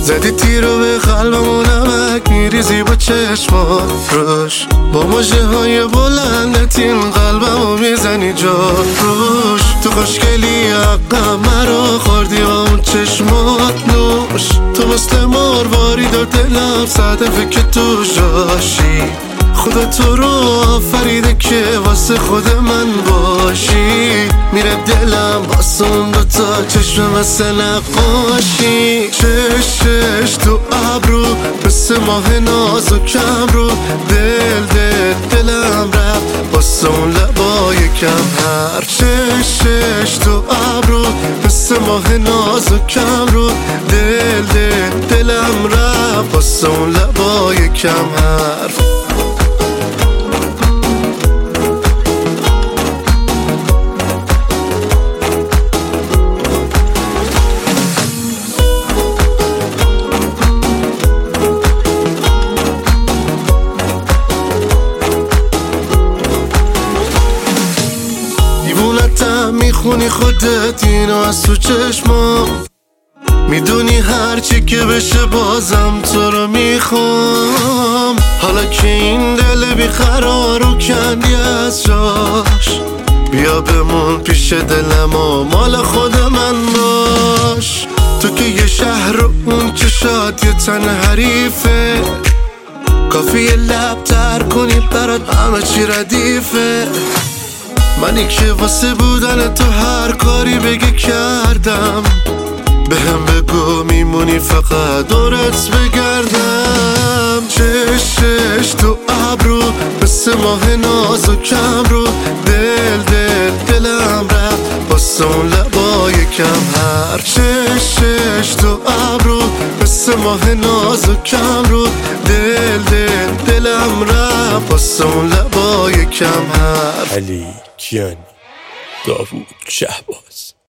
زدی تیر رو به قلبم و نمک میریزی با چشمات روش، با مژه های بلندت این قلبم رو میزنی جا روش. تو خوشگلی حقم مرا خوردی با اون چشمات نوش، تو مثل مرواری دار دلم صدفه که تو جاشی. خدا تو رو آفریده که واسه خود من باشی، میره دلم واسه اون دوتا چشم مثل نقاشی. چش تو ابرو مثل ماه نازکم رو، دلم رفت واسه اون لبای کم حرف. چش تو ابرو مثل ماه نازکم رو، دلم رفت واسه اون لبای کم حرف. میخونی خودت اینو از تو چشمام، میدونی هرچی که بشه بازم تو رو میخوام. حالا که این دل بیقرار رو کندی از جاش، بیا بمون پیش دلم و مال خود من باش. تو که یه شهر رو اون چشات یه تن حریفه، کافیه لب تر کنی برات همه چی ردیفه. منی که واسه بودن تو هر کاری بگه کردم، بهم بگو میمونی فقط دورت بگردم. چش تو ابرو مثل ماه نازکم رو، دلم رفت واسه اون لبای کم حرف. چش تو ابرو مثل ماه نازکم رو، دلم رفت واسه اون لبای کم حرف. علی کیانی، داوود شهباز.